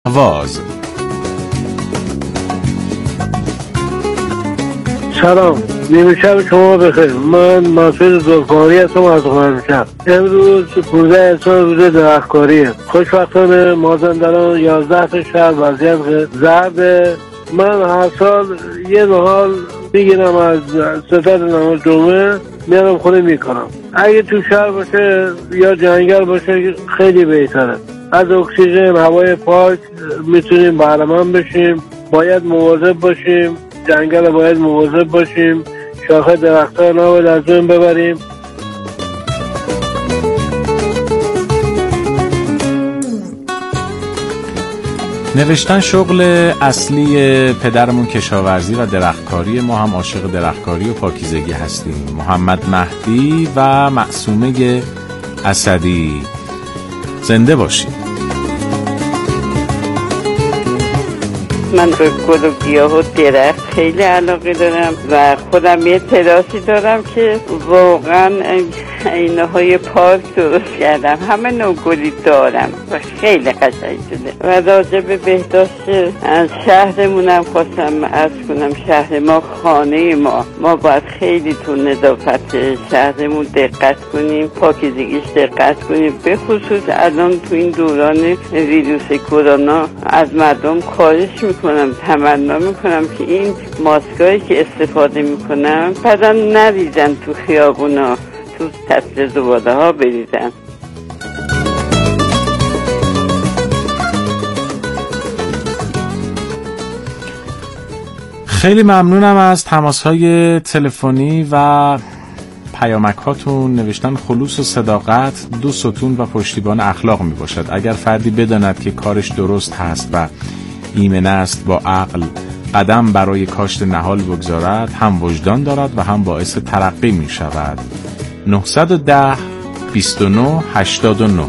آواز. سلام، نیمه شب شما بخیر. من مسعود زلفقاری هستم از خرمشهر. امروز 15 اسفند روز درختکاریه. خوشبختانه مازندران 11 تا شهر وضعیت زرده. من هر سال یه نهال میگیرم از ستاد نماز جمعه، میارم خونه میکنم. اگه تو شهر باشه یا جنگل باشه خیلی بهتره. از اکسیژن، هوای پاک میتونیم بهره‌مند بشیم. باید مواظب باشیم، جنگل باید مواظب باشیم، شاخه درخت‌ها نباید از بین ببریم. نوشتن شغل اصلی پدرمون کشاورزی و درختکاری، ما هم عاشق درختکاری و پاکیزگی هستیم. محمد مهدی و معصومه اسدی، زنده باشید. من به گل و گیاه و درخت خیلی علاقه دارم و خودم یه تراسی دارم که واقعا اینه های پارک درست کردم. همه نوع گلی دارم و خیلی قشنگ شده. و راجع به بهداشت شهرمونم خواستم عرض کنم، شهر ما خانه ما باید خیلی تو نظافت شهرمون دقت کنیم، پاکیزگیش دقت کنیم. به خصوص الان تو این دوران ویروس کرونا از مردم خواهش میکنم، تمنا میکنم که این ماسکایی که استفاده میکنم بعدا نریزن تو خیابونا، تو تسل زباله ها بریزن. خیلی ممنونم از تماس‌های تلفنی و پیامک‌هاتون. نوشتن خلوص و صداقت 2 ستون و پشتیبان اخلاق می باشد. اگر فردی بداند که کارش درست هست و ایمن است، با عقل قدم برای کاشت نهال بگذارد، هم وجدان دارد و هم باعث ترقی می شود. 910 29 89.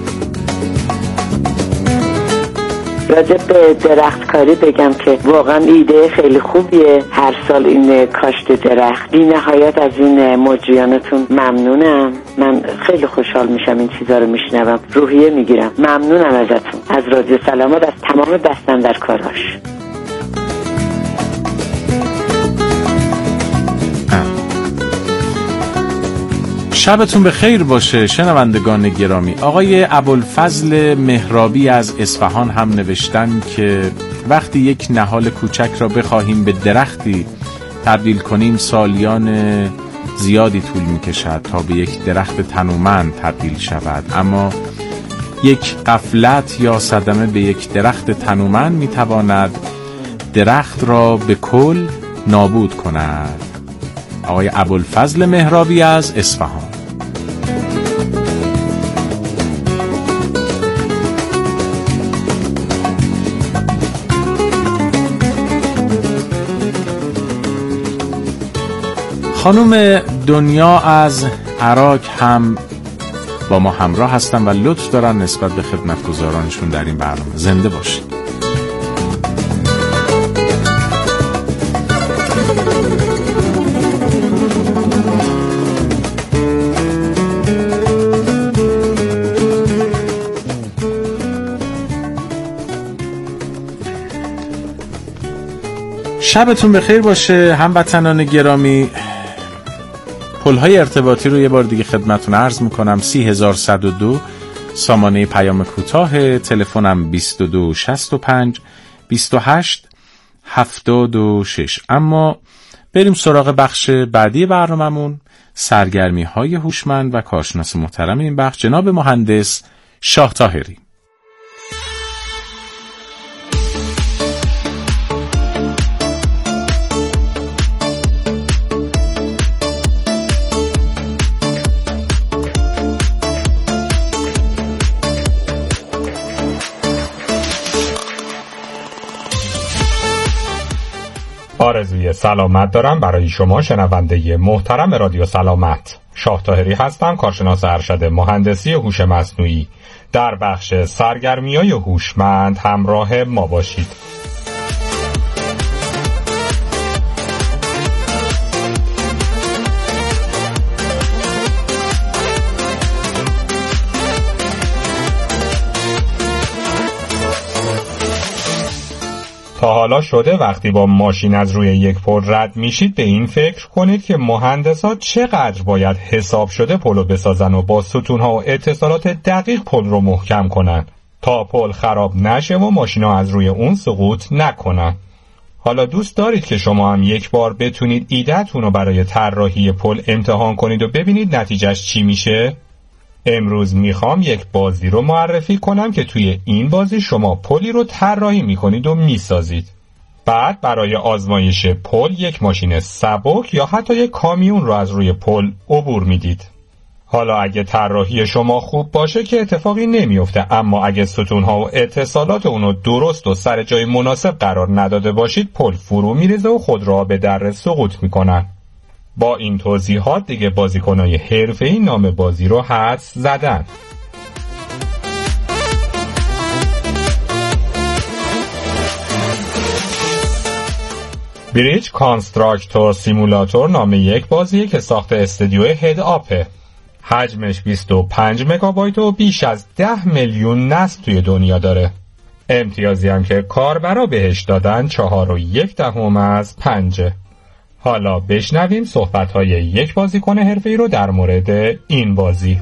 راجع به درختکاری بگم که واقعا ایده خیلی خوبیه. هر سال این کاشت درخت. بی نهایت از این مجریانتون ممنونم. من خیلی خوشحال میشم این چیزا رو میشنوم، روحیه میگیرم. ممنونم ازتون، از رادیو سلامت، از تمام بستندرکاراش. شبتون بخیر باشه شنوندگان گرامی. آقای ابوالفضل مهرابی از اصفهان هم نوشتن که وقتی یک نهال کوچک را بخواهیم به درختی تبدیل کنیم، سالیان زیادی طول می‌کشد تا به یک درخت تنومند تبدیل شود، اما یک غفلت یا صدمه به یک درخت تنومند می‌تواند درخت را به کل نابود کند. آقای ابوالفضل مهرابی از اصفهان. خانم دنیا از عراق هم با ما همراه هستن و لطف دارن نسبت به خدمتگزارانشون در این برنامه. زنده باشید. شبتون بخیر باشه هموطنان گرامی. پل‌های ارتباطی رو یه بار دیگه خدمتتون عرض میکنم. 30102 سامانه پیام کوتاه، تلفنم 2265 28 76. اما بریم سراغ بخش بعدی برنامه‌مون، سرگرمی‌های هوشمند و کارشناس محترم این بخش جناب مهندس شاه طاهری. آرزوی سلامت دارم برای شما شنونده محترم رادیو سلامت. شاه طاهری هستم، کارشناس ارشد مهندسی هوش مصنوعی. در بخش سرگرمی‌های هوشمند همراه ما باشید. تا حالا شده وقتی با ماشین از روی یک پل رد میشید به این فکر کنید که مهندسا چقدر باید حساب شده پلو بسازن و با ستونها و اتصالات دقیق پل رو محکم کنن تا پل خراب نشه و ماشینا از روی اون سقوط نکنن. حالا دوست دارید که شما هم یک بار بتونید ایده‌تون رو برای طراحی پل امتحان کنید و ببینید نتیجهش چی میشه؟ امروز میخوام یک بازی رو معرفی کنم که توی این بازی شما پلی رو طراحی میکنید و میسازید. بعد برای آزمایش پل یک ماشین سبک یا حتی یک کامیون رو از روی پل عبور میدید. حالا اگه طراحی شما خوب باشه که اتفاقی نمیفته، اما اگه ستونها و اتصالات اونو درست و سر جای مناسب قرار نداده باشید پل فرو میریزه و خود را به در سقوط میکنن. با این توضیحات دیگه بازیکنای حرفه‌ای نام بازی رو حدس زدن. بریج کانستراکتور سیمولاتور نام یک بازیه که ساخت استودیو هد آپه. حجمش 25 مگابایت و بیش از 10 میلیون نصب توی دنیا داره. امتیازی هم که کاربرا بهش دادن 4.1/5. حالا بشنویم صحبت‌های یک بازیکن حرفه‌ای رو در مورد این بازی.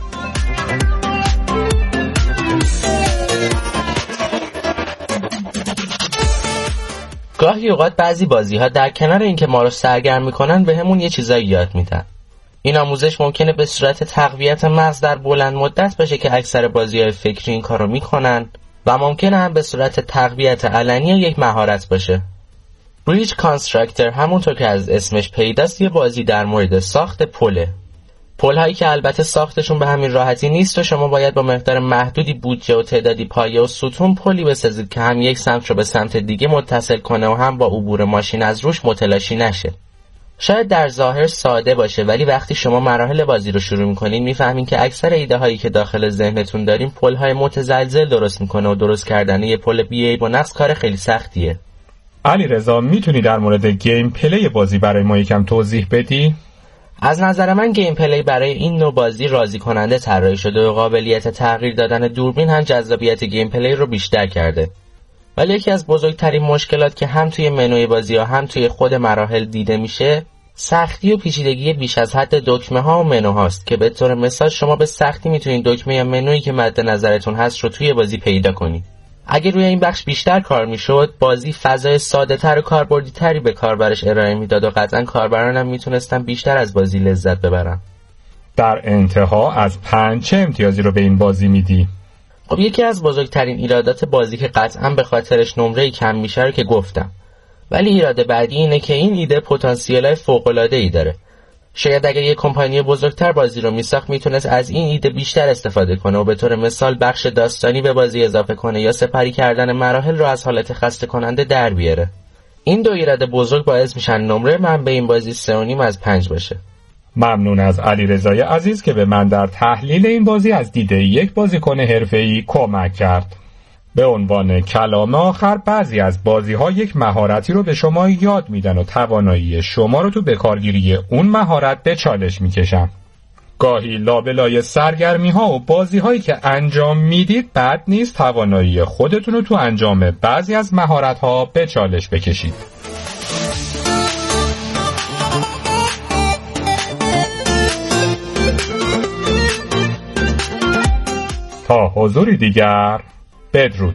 گاهی اوقات بعضی بازی‌ها در کنار اینکه ما رو سرگرم می‌کنن بهمون یه چیزایی یاد میدن. این آموزش ممکنه به صورت تقویت مغز در بلند مدت باشه که اکثر بازی‌های فکری این کارو می‌کنن و ممکنه هم به صورت تقویت علنی یک مهارت باشه. بریج کانستراکتور همونطور که از اسمش پیداست یه بازی در مورد ساخت پله. پل‌هایی که البته ساختشون به همین راحتی نیست و شما باید با مقدار محدودی بودجه و تعدادی پایه و ستون پلی بسازید که هم یک سمت رو به سمت دیگه متصل کنه و هم با عبور ماشین از روش متلاشی نشه. شاید در ظاهر ساده باشه، ولی وقتی شما مراحل بازی رو شروع می‌کنین می‌فهمین که اکثر ایده‌هایی که داخل ذهنتون دارین پل‌های متزلزل درست می‌کنه و درست کردن یه پل بی‌عیب و نقص کار خیلی سختیه. علیرضا میتونی در مورد گیم پلی بازی برای ما یکم توضیح بدی؟ از نظر من گیم پلی برای این نوع بازی راضی کننده طراحی شده و قابلیت تغییر دادن دوربین هم جذابیت گیم پلی رو بیشتر کرده. ولی یکی از بزرگترین مشکلات که هم توی منوی بازی ها هم توی خود مراحل دیده میشه سختی و پیچیدگی بیش از حد دکمه ها و منو هاست که به طور مثال شما به سختی میتونید دکمه یا منویی که مد نظرتون هست رو توی بازی پیدا کنید. اگه روی این بخش بیشتر کار میشد بازی فضای ساده تر و کاربردی تری به کاربرش ارائه میداد و قطعا کاربران هم میتونستن بیشتر از بازی لذت ببرن. در انتها از 5 چه امتیازی رو به این بازی میدی؟ خب یکی از بزرگترین ایرادات بازی که قطعا به خاطرش نمره کم میشه رو که گفتم، ولی ایراد بعدی اینه که این ایده پتانسیل فوق‌العاده‌ای داره. شاید اگه یک کمپانی بزرگتر بازی رو میساخت میتونست از این ایده بیشتر استفاده کنه و به طور مثال بخش داستانی به بازی اضافه کنه یا سپری کردن مراحل رو از حالت خسته کننده در بیاره. این دو ایراد بزرگ باعث میشن نمره من به این بازی 3.5/5 باشه. ممنون از علیرضای عزیز که به من در تحلیل این بازی از دیده یک بازیکن حرفه‌ای کمک کرد. به عنوان کلام آخر بعضی از بازی‌ها یک مهارتی رو به شما یاد میدن و توانایی شما رو تو بکارگیری اون مهارت به چالش میکشن. گاهی لابلای سرگرمی‌ها و بازی‌هایی که انجام میدید بد نیست توانایی خودتون رو تو انجام بعضی از مهارت‌ها به چالش بکشید. تا حضوری دیگر بدرود.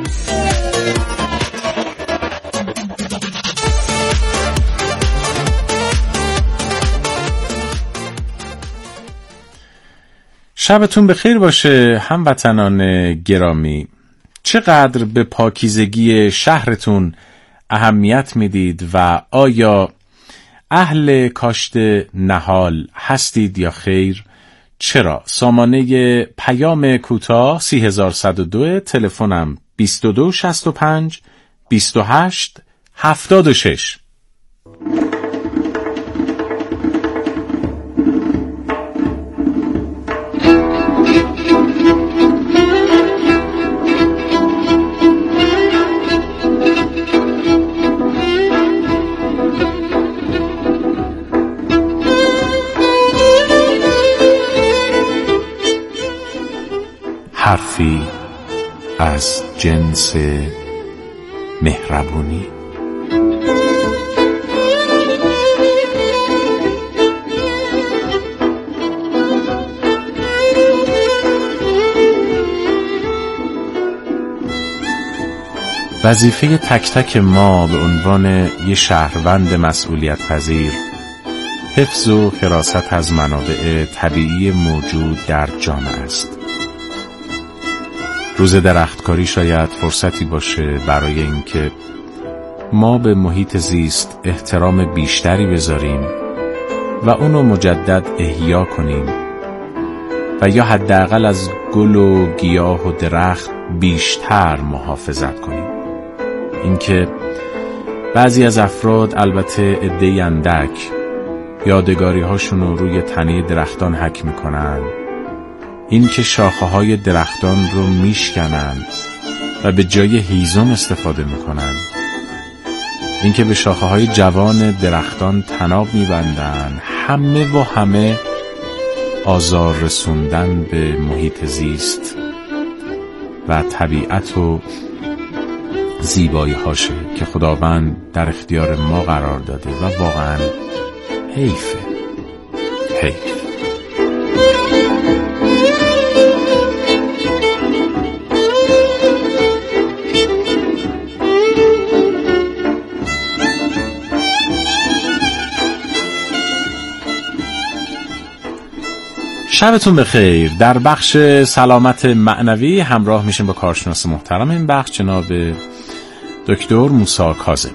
شبتون بخیر باشه هموطنان گرامی. چقدر به پاکیزگی شهرتون اهمیت میدید و آیا اهل کاشت نهال هستید یا خیر؟ چرا؟ سامانه پیام کوتاه 3102، تلفنم 2265 28 76. حرفی از جنس مهربونی. وظیفه تک تک ما به عنوان یه شهروند مسئولیت پذیر حفظ و حراست از منابع طبیعی موجود در جامعه است. روز درختکاری شاید فرصتی باشه برای اینکه ما به محیط زیست احترام بیشتری بذاریم و اونو مجدد احیا کنیم و یا حداقل از گل و گیاه و درخت بیشتر محافظت کنیم. اینکه بعضی از افراد، البته عده‌ای اندک، یادگاری هاشون رو روی تنه درختان حک میکنن، این که شاخه های درختان رو میشکنن و به جای هیزم استفاده میکنن، این که به شاخه های جوان درختان طناب میبندن، همه آزار رسوندن به محیط زیست و طبیعت و زیبایی هاشه که خداوند در اختیار ما قرار داده و واقعا حیف. شبتون بخیر. در بخش سلامت معنوی همراه میشیم با کارشناس محترم این بخش، جناب دکتر موسی کاظمی.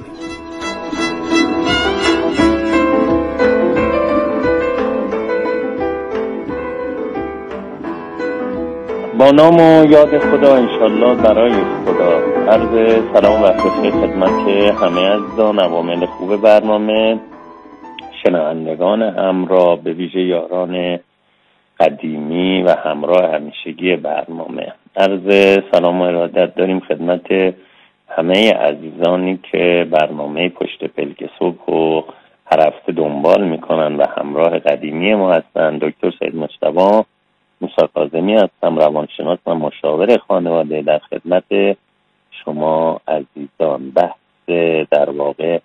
با نام و یاد خدا، انشالله برای خدا. عرض سلام و خیر خدمت همه عزیزان، عوامل خوب برنامه، شنوندگان همراه، به ویژه یاران قدیمی و همراه همیشگی برنامه. عرض سلام و ارادت داریم خدمت همه عزیزانی که برنامه پشت پلک صبح و هر هفته دنبال میکنن و همراه قدیمی ما هستن. دکتر سید مجتبی موسی کاظمی هستم، روانشناس و مشاور خانواده، در خدمت شما عزیزان. بحث در واقع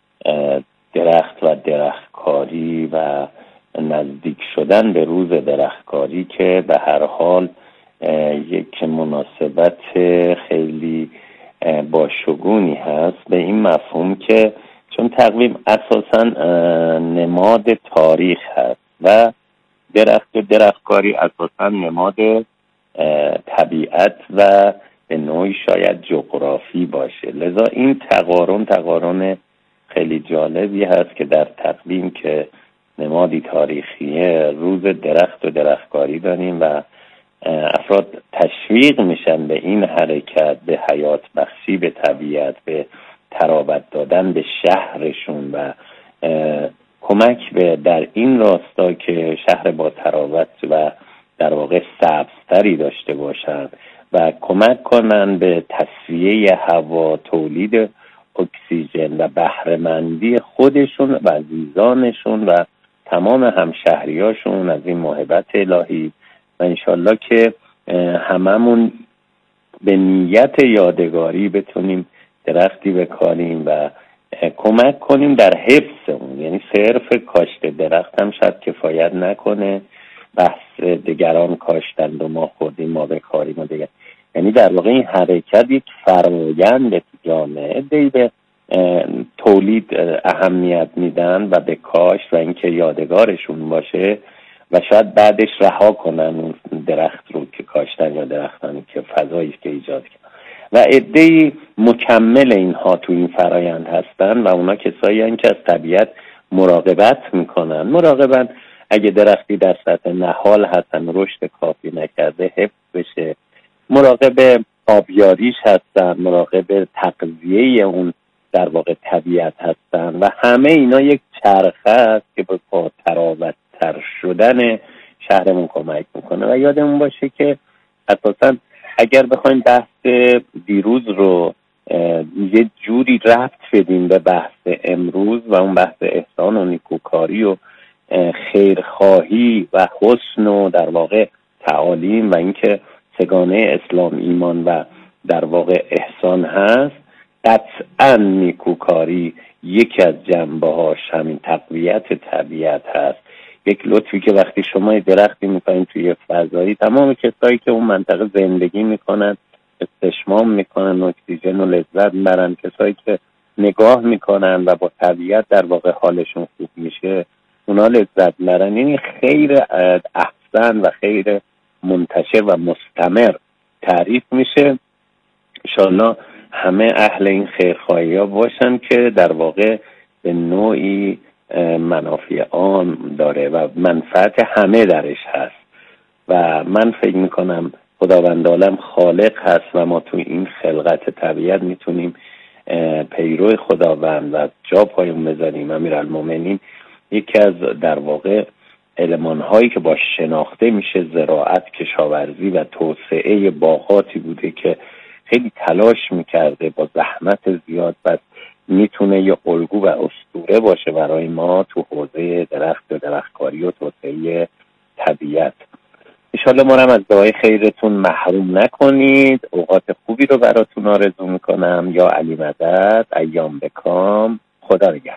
درخت و درختکاری و نزدیک شدن به روز درختکاری که به هر حال یک مناسبت خیلی باشگونی هست، به این مفهوم که چون تقویم اساساً نماد تاریخ هست و درخت و درختکاری اساساً نماد طبیعت و به نوعی شاید جغرافی باشه. لذا این تقارن خیلی جالبی هست که در تقویم که نمادی تاریخیه روز درخت و درختکاری داریم و افراد تشویق میشن به این حرکت، به حیات بخشی به طبیعت، به ترابط دادن به شهرشون و کمک به در این راستا که شهر با ترابط و در واقع سبزتری داشته باشن و کمک کنن به تصفیه هوا، تولید اکسیژن و بهره‌مندی خودشون و عزیزانشون و تمام همشهریاشون از این موهبت الهی. و انشالله که هممون به نیت یادگاری بتونیم درختی بکاریم و کمک کنیم در حفظ اون. یعنی صرف کاشت درخت هم شاید کفایت نکنه، بحث دیگران کاشتند و ما خوردیم ما بکاریم و دیگر. یعنی در واقع این حرکت یک فرآیند جامعه دی به تولید اهمیت میدن و به کاشت و اینکه یادگارشون باشه و شاید بعدش رها کنن اون درخت رو که کاشتن یا درختانی که فضایی که ایجاد کردن. و عده‌ای مکمل اینها تو این فرآیند هستن و اونا کسایی هستن که از طبیعت مراقبت میکنن. مراقبت اگه درختی در سطح نهال هستن، رشد کافی نکرده، حفظ بشه. مراقب آبیاریش هستن، مراقب تغذیه اون در واقع طبیعت هستن و همه اینا یک چرخه است که به تراوت‌تر شدن شهرمون کمک میکنه. و یادمون باشه که اساساً اگر بخوایم بحث دیروز رو یه جوری ربط بدیم به بحث امروز و اون بحث احسان و نیکوکاری و خیرخواهی و حسن و در واقع تعالیم و اینکه سگانه اسلام، ایمان و در واقع احسان هست، قطعا نیکوکاری یکی از جنبه‌هاش همین تقویت طبیعت هست. یک لطفی که وقتی شما درختی میکنید توی فضایی، تمام کسایی که اون منطقه زندگی میکنن استشمام میکنن، اکسیژن و لذت میبرن، کسایی که نگاه میکنن و با طبیعت در واقع حالشون خوب میشه اونا لذت میبرن. این خیر احسن و خیر منتشر و مستمر تعریف میشه. انشاءالله همه اهل این خیرخواهی ها باشن که در واقع به نوعی منافع عام داره و منفعت همه درش هست و من فکر میکنم خداوند عالم خالق هست و ما تو این خلقت طبیعت میتونیم پیرو خداوند و جا پایون بذاریم. امیرالمومنین یکی از در واقع علمان هایی که با شناخته میشه زراعت، کشاورزی و توسعه باغاتی بوده که خیلی تلاش میکرده با زحمت زیاد و میتونه یه الگو و اسطوره باشه برای ما تو حوزه درخت و درختکاری و توسعه طبیعت. انشالله ما هم از دعای خیرتون محروم نکنید. اوقات خوبی رو براتون آرزو میکنم. یا علی مدد، ایام بکام، خدا نگهدار.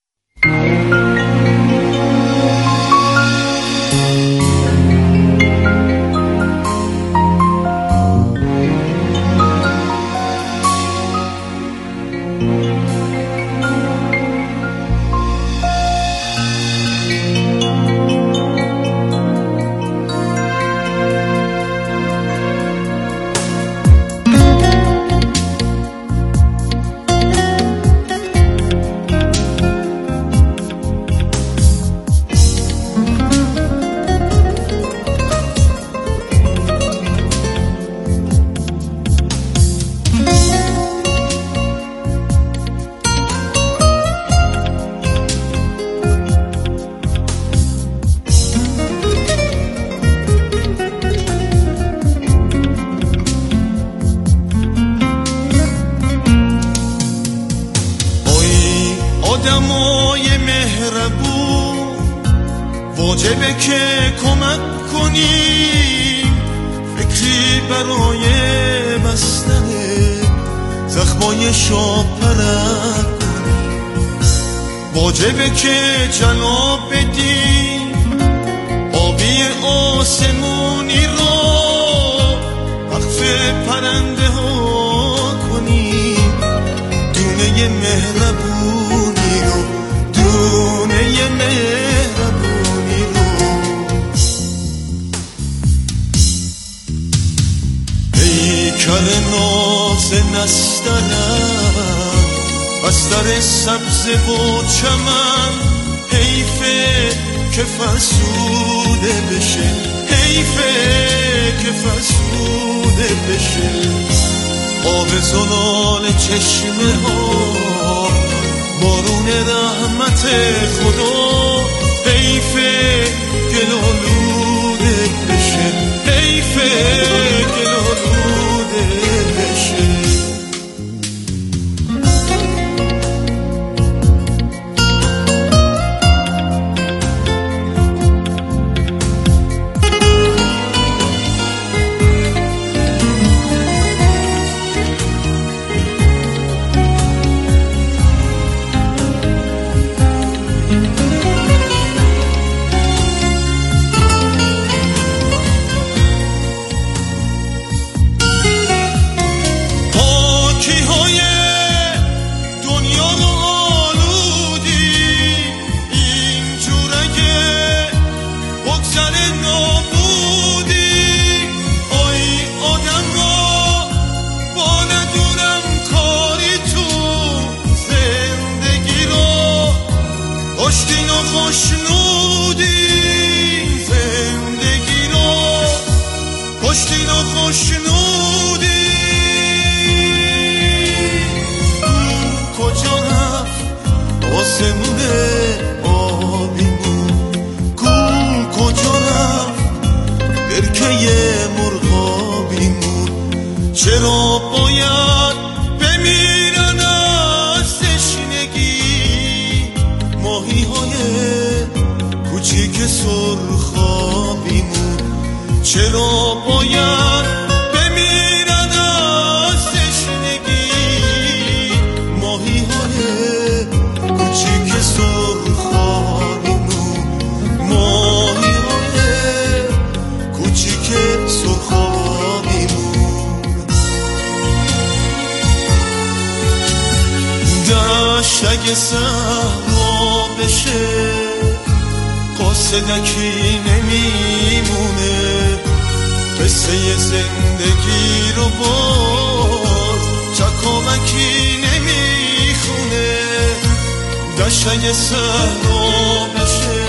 واجبه که کمک کنیم، فکری برای بستن زخمای شاپرک کنیم. واجبه که جلاب بدیم آبی آسمونی رو وقف پرنده ها کنیم. دونه مهربونی رو، دونه مهربونی رو. پیکر ناز نستنم بستر سبز و چمن، حیفه که فرسوده بشه، حیفه که فرسوده بشه. آب زلال چشمه ها، بارون رحمت خدا، حیفه گلالوده بشه، حیفه گلالوده بشه. چرا باید بمیرن از تشنگی ماهی های کوچیک سرخابیمون؟ چرا باید بمیرن از تشنگی دشت اگه صحرا بشه قاصدکی نمیمونه قصه زندگی رو باز چکامکی نمیخونه دشت اگه صحرا بشه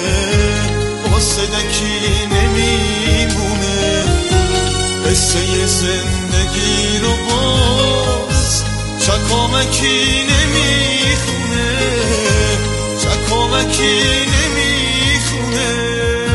قاصدکی نمیمونه قصه زندگی رو باز چکامکی نمیخونه چکامکی نمیخونه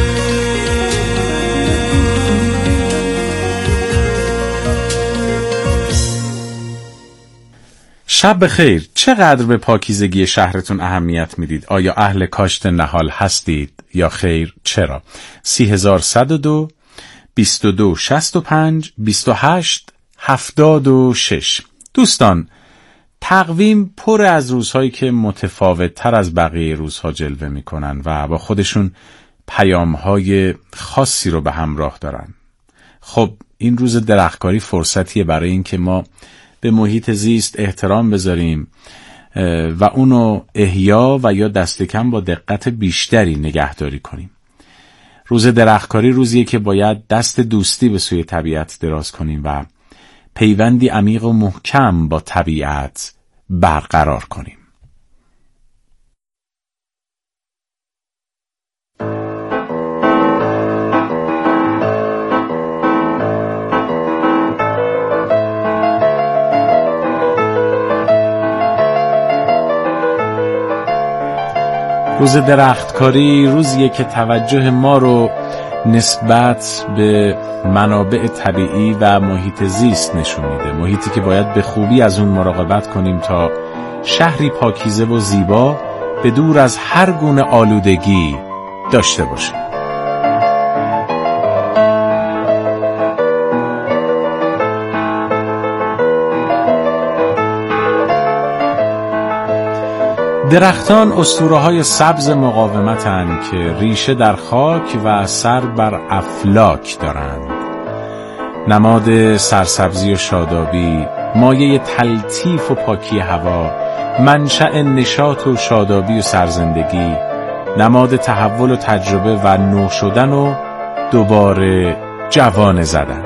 شب بخیر. چقدر به پاکیزگی شهرتون اهمیت میدید؟ آیا اهل کاشت نهال هستید یا خیر؟ چرا؟ 3102 22 65 28 76. دوستان، تقویم پر از روزهایی که متفاوت تر از بقیه روزها جلوه میکنن و با خودشون پیامهای خاصی رو به همراه دارن. خب این روز درختکاری فرصتیه برای این که ما به محیط زیست احترام بذاریم و اونو احیا و یا دست کم با دقت بیشتری نگهداری کنیم. روز درختکاری روزیه که باید دست دوستی به سوی طبیعت دراز کنیم و پیوندی عمیق و محکم با طبیعت برقرار کنیم. روز درختکاری روزیه که توجه ما رو نسبت به منابع طبیعی و محیط زیست نشون میده. محیطی که باید به خوبی از اون مراقبت کنیم تا شهری پاکیزه و زیبا به دور از هر گونه آلودگی داشته باشیم. درختان اسطوره‌های سبز مقاومتند که ریشه در خاک و سر بر افلاک دارند. نماد سرسبزی و شادابی، مایه تلطیف و پاکی هوا، منشأ نشاط و شادابی و سرزندگی، نماد تحول و تجربه و نو شدن و دوباره جوانه زدن.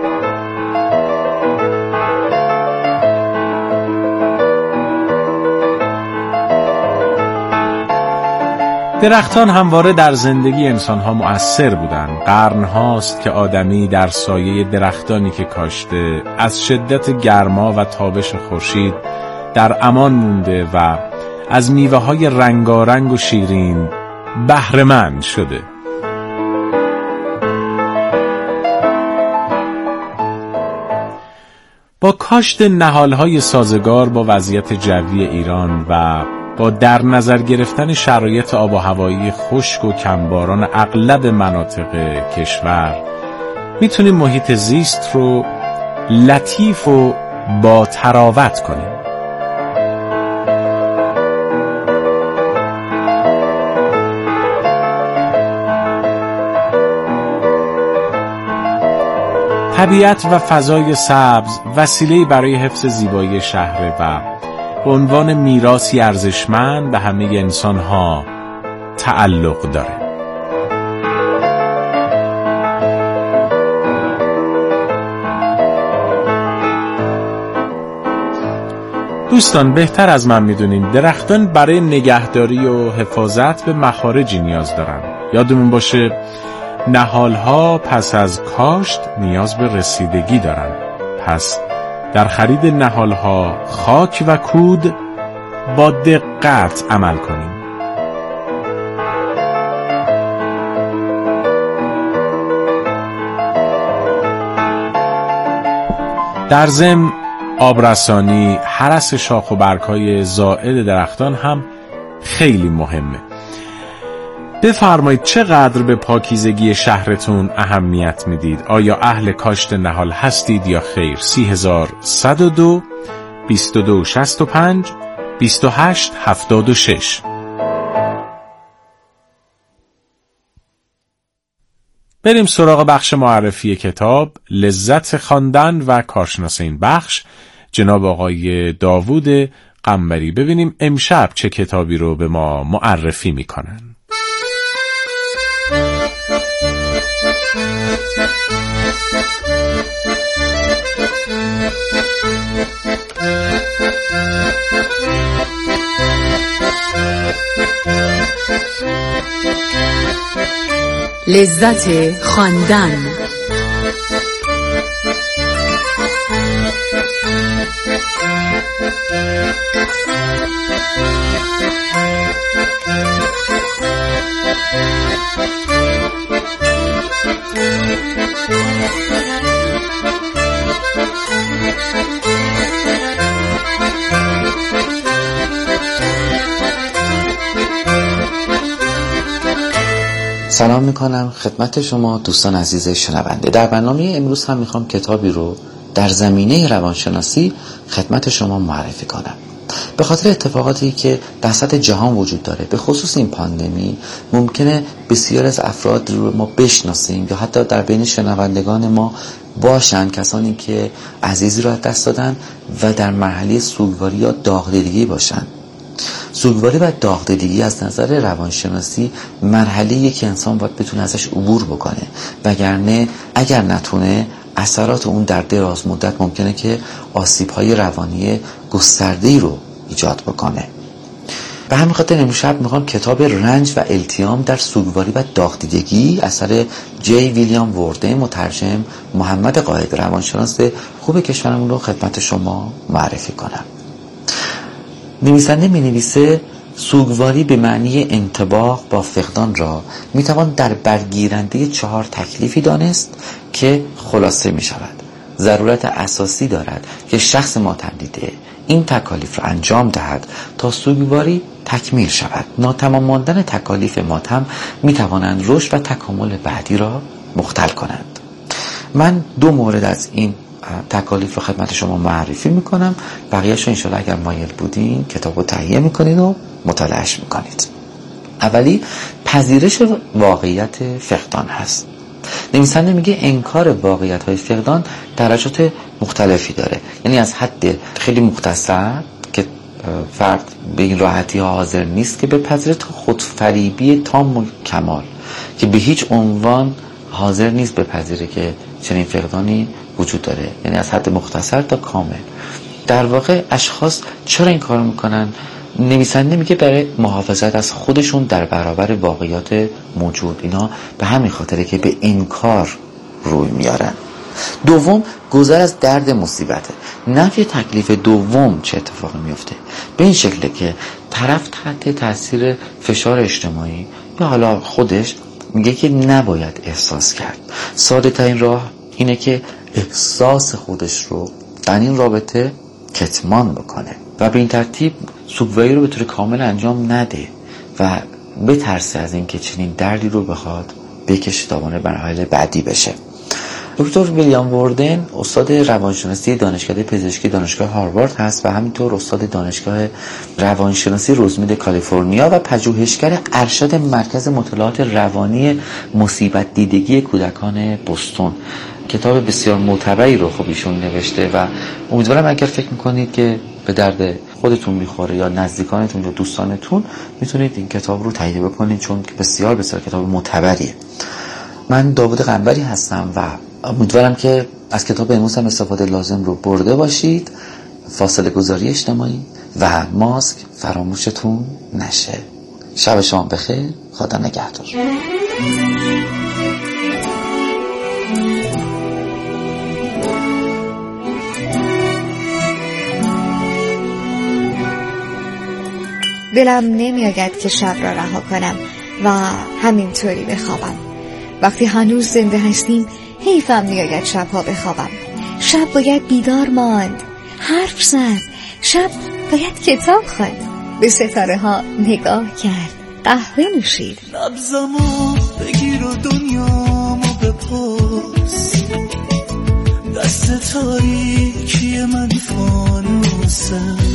درختان همواره در زندگی انسانها مؤثر بودند. قرن هاست که آدمی در سایه درختانی که کاشته از شدت گرما و تابش خورشید در امان مونده و از میوه های رنگارنگ و شیرین بهره‌مند شده. با کاشت نهالهای سازگار با وضعیت جوی ایران و با در نظر گرفتن شرایط آب و هوایی خشک و کمباران اغلب مناطق کشور میتونیم محیط زیست رو لطیف و با تراوت کنیم. طبیعت و فضای سبز وسیله‌ای برای حفظ زیبایی شهر و به عنوان میراثی ارزشمند به همه انسان‌ها تعلق داره. دوستان، بهتر از من میدونین درختان برای نگهداری و حفاظت به مخارجی نیاز دارن. یادمون باشه نهال‌ها پس از کاشت نیاز به رسیدگی دارن. پس در خرید نهال‌ها خاک و کود با دقت عمل کنیم. در ضمن آبرسانی، هرس شاخ و برگ‌های زائد درختان هم خیلی مهمه. بفرمایید چقدر به پاکیزگی شهرتون اهمیت میدید؟ آیا اهل کاشت نهال هستید یا خیر؟ 3102 22 65 28 76. بریم سراغ بخش معرفی کتاب. لذت خواندن و کارشناس این بخش جناب آقای داوود قنبری ببینیم امشب چه کتابی رو به ما معرفی میکنن. لذت خواندن. سلام میکنم خدمت شما دوستان عزیز شنونده. در برنامه امروز هم میخوام کتابی رو در زمینه روانشناسی خدمت شما معرفی کنم. به خاطر اتفاقاتی که در سطح جهان وجود داره، به خصوص این پاندمی، ممکنه بسیار از افراد رو ما بشناسیم یا حتی در بین شنوندگان ما باشن کسانی که عزیزی رو از دست دادن و در مرحله سوگواری یا داغدیدگی باشن. سوگواری و داغدیدگی از نظر روانشناسی مرحله‌ایه که انسان باید بتونه ازش عبور بکنه، وگرنه اگر نتونه اثرات اون در دراز مدت ممکنه که آسیب‌های روانی گسترده‌ای رو ایجاد بکنه. به همین خاطر امشب میخوام کتاب رنج و التیام در سوگواری و داغدیدگی اثر جی ویلیام وردن مترجم محمد قائد روانشناس خوب کشورمون رو خدمت شما معرفی کنم. نویسنده می‌نویسه سوگواری به معنی انطباق با فقدان را میتوان در برگیرنده 4 تکلیفی دانست که خلاصه میشود. ضرورت اساسی دارد که شخص ماتم دیده این تکالیف را انجام دهد تا سوگواری تکمیل شود. ناتمام ماندن تکالیف ماتم میتوانند رشد و تکامل بعدی را مختل کنند. من 2 مورد از این تکالیف رو خدمت شما معرفی میکنم، بقیه‌اش رو انشالله اگر مایل بودین کتاب رو تهیه میکنید و مطالعهش میکنید. اولی پذیرش واقعیت فقدان هست. نویسنده میگه انکار واقعیت های فقدان درجات مختلفی داره، یعنی از حد خیلی مختصر که فرد به این راحتی ها حاضر نیست که بپذیره تا خودفریبی تام و کمال که به هیچ عنوان حاضر نیست بپذیره که چنین فقدانی وجود داره، یعنی از حد مختصر تا کامل. در واقع اشخاص چرا این کار میکنن؟ نویسنده میگه برای محافظت از خودشون در برابر واقعیات موجود. اینا به همین خاطره که به انکار روی میارن. دوم گذر از درد مصیبته. نفی تکلیف دوم چه اتفاقی میفته؟ به این شکله که طرف تحت تاثیر فشار اجتماعی یا حالا خودش میگه که نباید احساس کرد. ساده ترین راه اینه که احساس خودش رو در این رابطه کتمان بکنه و به این ترتیب سوگواری رو به طور کامل انجام نده و بترسه از این که چنین دردی رو بخواد بکشه تا مرحله بعدی بشه. دکتر ویلیام وردن استاد روانشناسی دانشکده پزشکی دانشگاه هاروارد هست و همینطور استاد دانشگاه روانشناسی روزمید کالیفرنیا و پژوهشگر ارشد مرکز مطالعات روانی مصیبت دیدگی کودکان بوستون. کتاب بسیار معتبری رو خب ایشون نوشته و امیدوارم اگر فکر میکنید که به درد خودتون میخوره یا نزدیکانتون یا دوستانتون میتونید این کتاب رو تهیه بکنید، چون بسیار بسیار کتاب معتبریه. من داوود قنبری هستم و امیدوارم که از کتاب امروز هم استفاده لازم رو برده باشید. فاصله گذاری اجتماعی و ماسک فراموشتون نشه. شب شما بخیر. خدا نگهدار. دلم نمیآید که شب را رها کنم و همینطوری بخوابم. وقتی هنوز زنده هستیم حیفم میآید شبها بخوابم. شب باید بیدار ماند، حرف زد، شب باید کتاب خواند، به ستاره ها نگاه کرد، قهوه نوشید. نبضمو بگیر و دنیامو بپرس، دست تاریکی من فانوسم.